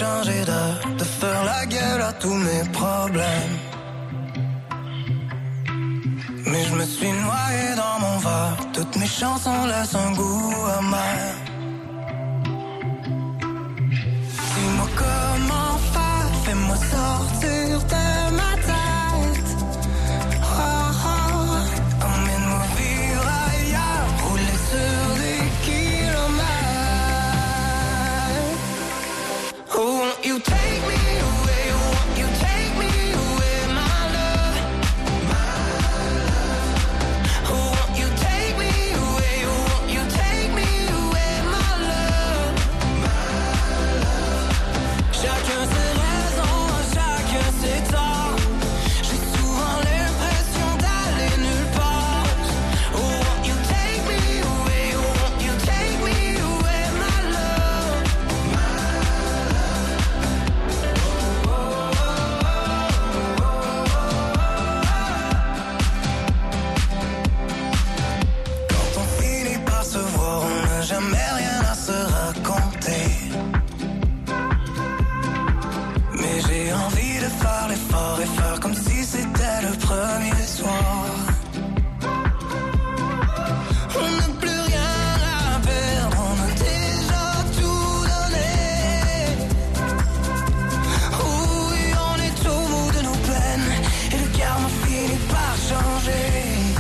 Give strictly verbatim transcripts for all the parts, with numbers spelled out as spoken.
changer de, de faire la gueule à tous mes problèmes. Mais je me suis noyé dans mon verre, toutes mes chansons laissent un goût amer. Dis-moi comment faire, fais-moi sortir de ma tête. Oh, oh, emmène-moi vivre ailleurs, rouler sur des kilomètres. Oh, won't you take me away, won't you take me away, my love, my love. Oh, won't you take me away, won't you take me away, my love, my love. Chacun ses raisons, chacun ses torts. J'ai souvent l'impression d'aller nulle part. Oh, won't you take me away, won't you take me away, my love, my Quand on finit par se voir, on n'a jamais rien à se raconter. Mais j'ai envie de faire l'effort et faire comme si c'était le premier soir. On n'a plus rien à perdre, on a déjà tout donné. Oui, on est au bout de nos peines et le karma finit par changer.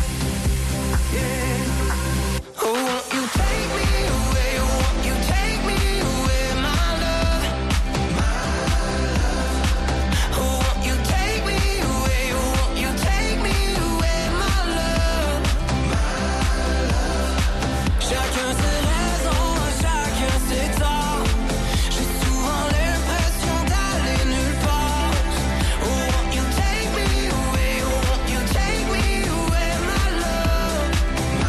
Yeah. Oh, won't you take me away, won't you take me away, my love, my love. Oh, won't you take me away, won't you take me away, my love, my love. Chacun ses raisons, chacun ses torts. J'ai souvent l'impression d'aller nulle part. Oh, won't you take me away, won't you take me away, my love, my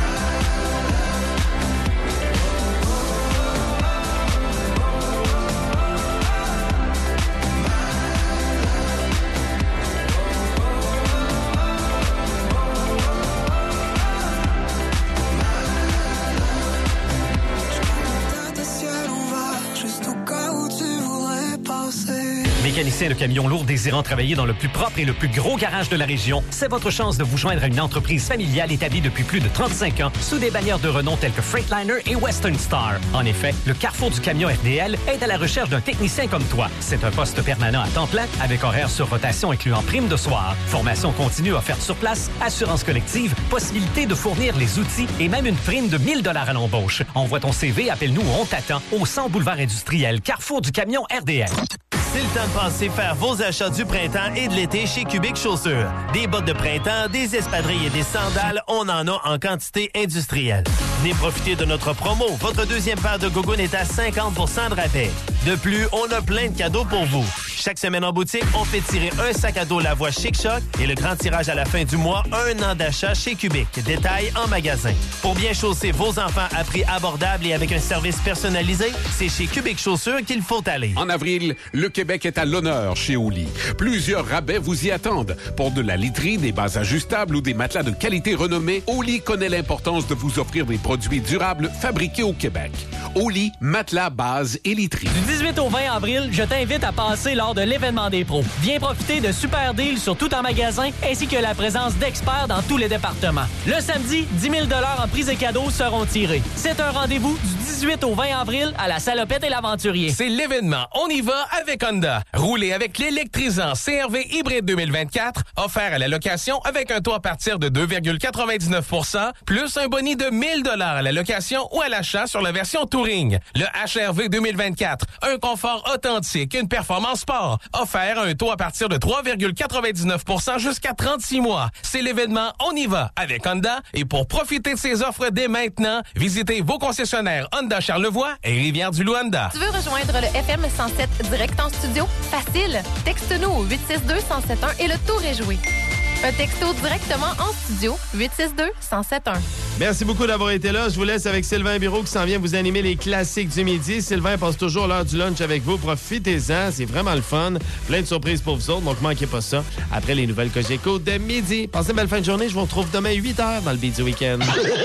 Tête de ciel ouvert, juste au cas où tu voudrais passer. Mécanicien de camions lourds désirant travailler dans le plus propre et le plus gros garage de la région, c'est votre chance de vous joindre à une entreprise familiale établie depuis plus de trente-cinq ans sous des bannières de renom telles que Freightliner et Western Star. En effet, le Carrefour du camion R D L est à la recherche d'un technicien comme toi. C'est un poste permanent à temps plein avec horaire sur rotation incluant prime de soir. Formation continue offerte sur place, assurance collective, possibilité de fournir les outils et même une prime de mille dollars à l'embauche. Envoie ton C V, appelle-nous ou on t'attend au cent boulevard industriel, Carrefour du camion R D L. C'est le temps de passer faire vos achats du printemps et de l'été chez Cubic Chaussures. Des bottes de printemps, des espadrilles et des sandales, on en a en quantité industrielle. Venez profiter de notre promo. Votre deuxième paire de gogoons est à cinquante pour cent de rabais. De plus, on a plein de cadeaux pour vous. Chaque semaine en boutique, on fait tirer un sac à dos Lavoie Chic Choc et le grand tirage à la fin du mois, un an d'achat chez Cubic. Détail en magasin. Pour bien chausser vos enfants à prix abordable et avec un service personnalisé, c'est chez Cubic Chaussures qu'il faut aller. En avril, le Québec est à l'honneur chez Oli. Plusieurs rabais vous y attendent. Pour de la literie, des bases ajustables ou des matelas de qualité renommée, Oli connaît l'importance de vous offrir des produits durables fabriqués au Québec. Oli, matelas, bases et literie. Du dix-huit au vingt avril, je t'invite à passer lors de l'événement des pros. Viens profiter de super deals sur tout en magasin ainsi que la présence d'experts dans tous les départements. Le samedi, dix mille dollars en prix et cadeaux seront tirés. C'est un rendez-vous du dix-huit au vingt avril à la Salopette et l'Aventurier. C'est l'événement On y va avec Honda. Roulez avec l'électrisant C R V hybride deux mille vingt-quatre, offert à la location avec un taux à partir de deux virgule quatre-vingt-dix-neuf pour cent, plus un boni de mille dollars à la location ou à l'achat sur la version Touring. Le H R V deux mille vingt-quatre, un confort authentique, une performance sport, offert à un taux à partir de trois virgule quatre-vingt-dix-neuf pour cent jusqu'à trente-six mois. C'est l'événement On y va avec Honda et pour profiter de ces offres dès maintenant, visitez vos concessionnaires Honda Charlevoix et Rivière-du-Loup Honda. Tu veux rejoindre le F M cent sept direct en studio? Facile! Texte-nous au huit six deux, un zéro sept un et le tour est joué. Un texto directement en studio, huit six deux, un zéro sept un. Merci beaucoup d'avoir été là. Je vous laisse avec Sylvain Bureau qui s'en vient vous animer les classiques du midi. Sylvain passe toujours l'heure du lunch avec vous. Profitez-en, c'est vraiment le fun. Plein de surprises pour vous autres, donc manquez pas ça. Après les nouvelles que j'écoute de midi. Passez une belle fin de journée. Je vous retrouve demain huit heures dans le Beat du Week-end.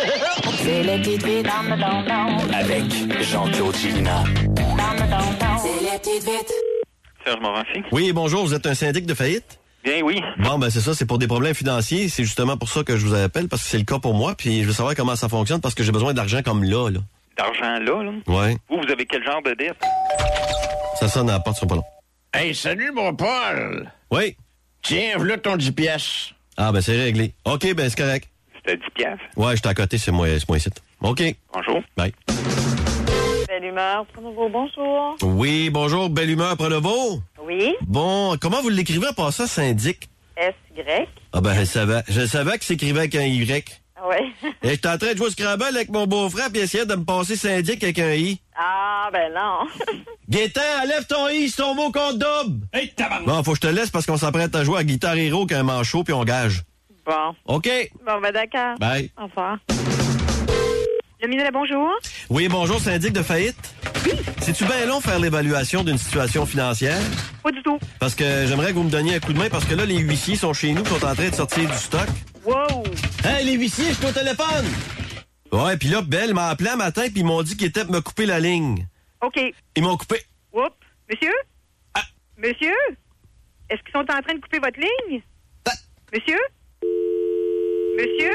C'est les petites vites avec Jean-Claude Chilina. C'est les petites vites. Serge Morancy. Oui, bonjour, vous êtes un syndic de faillite? Bien, oui. Bon, ben c'est ça, c'est pour des problèmes financiers. C'est justement pour ça que je vous appelle, parce que c'est le cas pour moi, puis je veux savoir comment ça fonctionne, parce que j'ai besoin d'argent comme là, là. D'argent là, là? Ouais. Vous, vous avez quel genre de dette? Ça sonne à la porte, ce sera pas long. Hey, salut, mon Paul! Oui. Tiens, voilà ton dix piastres. Ah, ben c'est réglé. OK, ben c'est correct. C'était dix piastres? Ouais, j'étais à côté, c'est moi, c'est moi ici. OK. Bonjour. Bye. Belle humeur, Pronovo, bonjour. Oui, bonjour, belle humeur, Pronovo. Oui. Bon, comment vous l'écrivez à part ça, syndic? S Y. Ah ben, je savais. Je savais que s'écrivait avec un Y. Oui. Et j'étais en train de jouer au Scrabble avec mon beau-frère puis essayait de me passer syndic avec un I. Ah, ben non. Gaétan, enlève ton I, c'est ton mot compte double. Hey, tabarnak! Bon, faut que je te laisse parce qu'on s'apprête à jouer à Guitar Hero qu'un manchot puis on gage. Bon. OK. Bon, ben d'accord. Bye. Au revoir. Le Minet, bonjour. Oui, bonjour, syndic de faillite. Oui. C'est-tu bien long faire l'évaluation d'une situation financière? Pas du tout. Parce que j'aimerais que vous me donniez un coup de main parce que là, les huissiers sont chez nous, sont en train de sortir du stock. Wow. Hey, les huissiers, je suis au téléphone! Ouais, puis là, Belle m'a appelé un matin puis ils m'ont dit qu'ils étaient pour me couper la ligne. OK. Ils m'ont coupé. Oups. Monsieur? Ah. Monsieur? Est-ce qu'ils sont en train de couper votre ligne? Ah. Monsieur? Monsieur?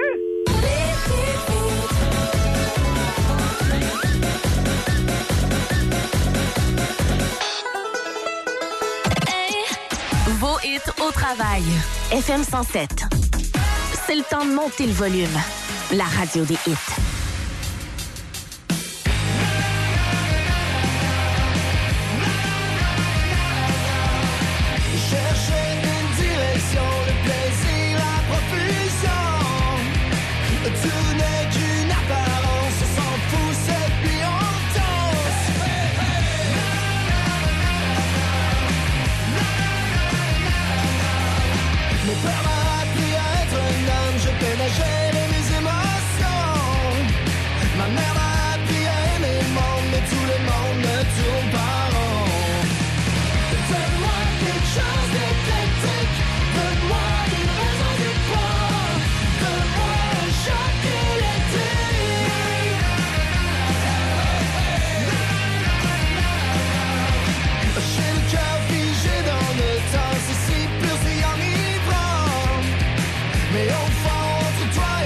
Vos hits au travail. F M cent sept. C'est le temps de monter le volume. La radio des hits. Chercher une direction, le plaisir, la profusion. Tout n'est qu'une apparence, on s'en fout, c'est puis on danse. Mon père m'a appris à être un homme, je peine à gérer mes émotions. Ma mère m'a appris à aimer le monde, mais tout le monde ne tourne pas rond. Donne-moi quelque chose d'éclectique, donne-moi une raison de croire, donne-moi un choc électrique. J'ai le cœur figé dans le temps, c'est si pur, c'est enivrant. Mais au fond, entre toi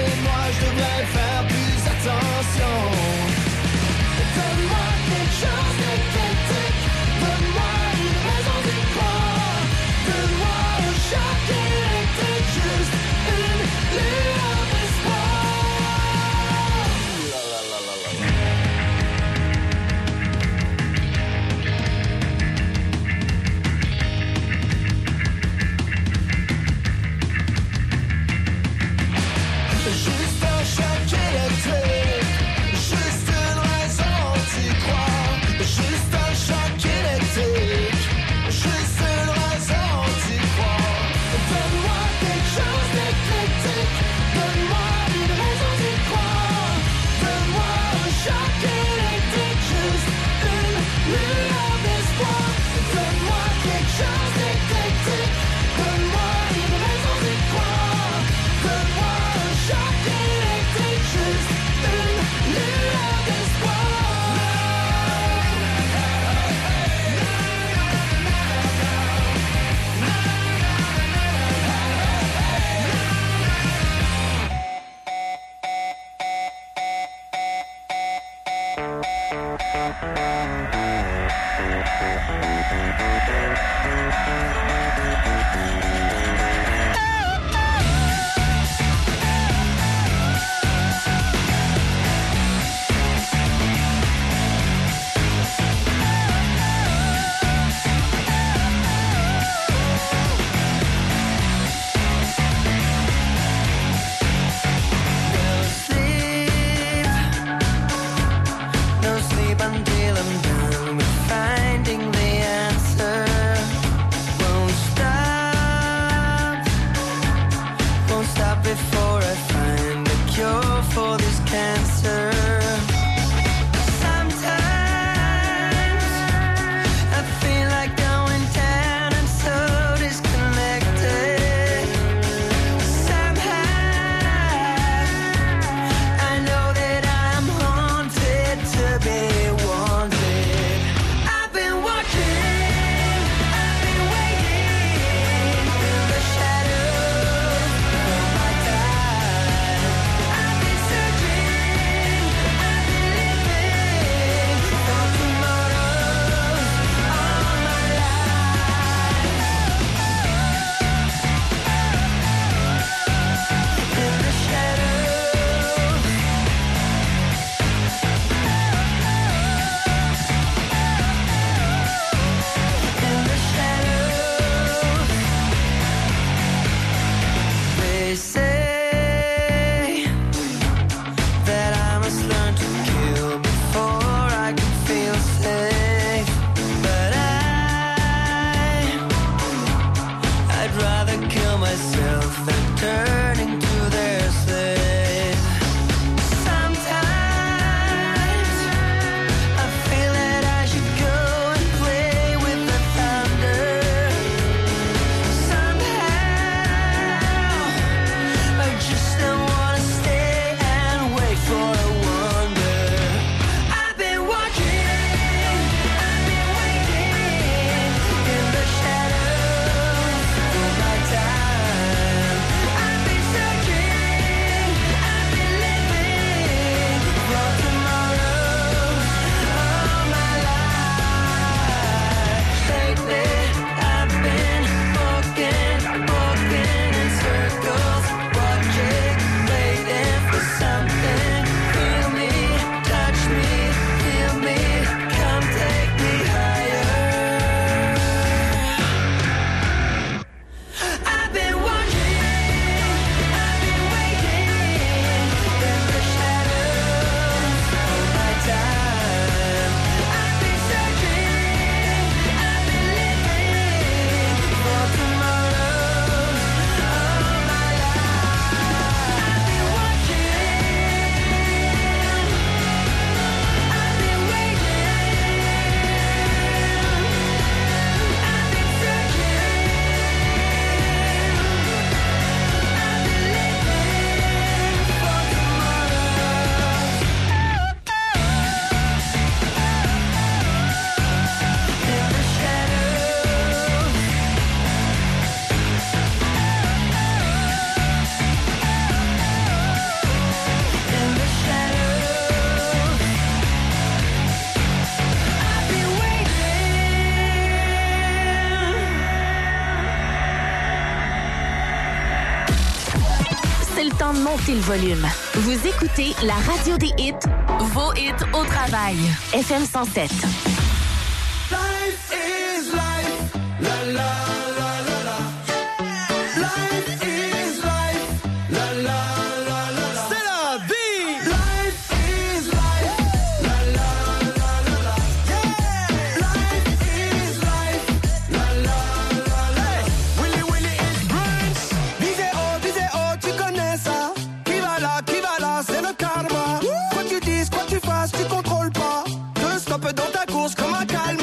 temps de monter le volume. Vous écoutez la radio des hits, vos hits au travail. F M cent sept. Life is life. La la la la la. Life is life. La la la la la. C'est la vie. Life is life. La la la la la. Yeah. Life is life. La la la la la. Willy Willy is brunch. Disais oh, disais oh, tu connais ça. Qui va là, qui va là, c'est le karma. Quoi tu dises, quoi tu fasses, tu contrôles pas. Deux stops dans ta course comme un calmant.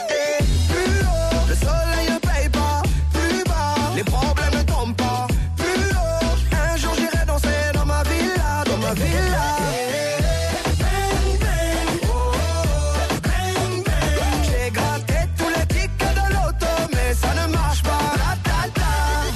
Les problèmes ne tombent pas plus haut. Un jour j'irai danser dans ma villa, dans ma villa. Bang bang, oh, oh, bang bang. J'ai gratté tous les tickets de l'auto, mais ça ne marche pas. La, ta, ta.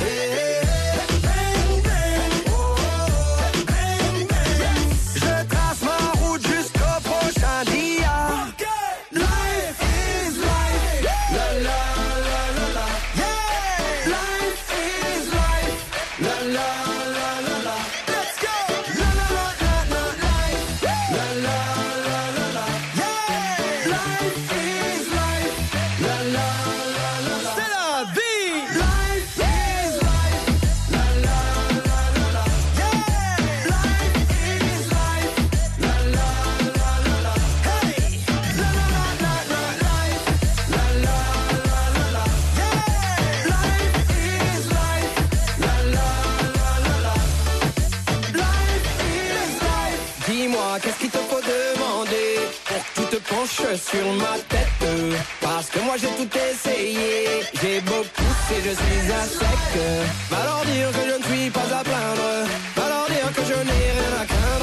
Bang bang, oh, oh, bang bang. Je trace ma route jusqu'au prochain dia. Life is life. La la la la la. Yeah. Life is life. La la la la la. Let's go. La la la la la life. La la la la la. Yeah. Life is life. La la la la la. C'est la vie. Life is life. La la la la la. Yeah. Life is life. La la la la la. Hey. La la la la la life. La la la la la. Yeah. Life is life. La la la la la. Life is life. Dis-moi, qu'est-ce qu'il te faut demander pour que tu te penches sur ma tête? Parce que moi j'ai tout essayé. J'ai beau pousser, je suis à sec. Va leur dire que je ne suis pas à plaindre. Va leur dire que je n'ai rien à craindre.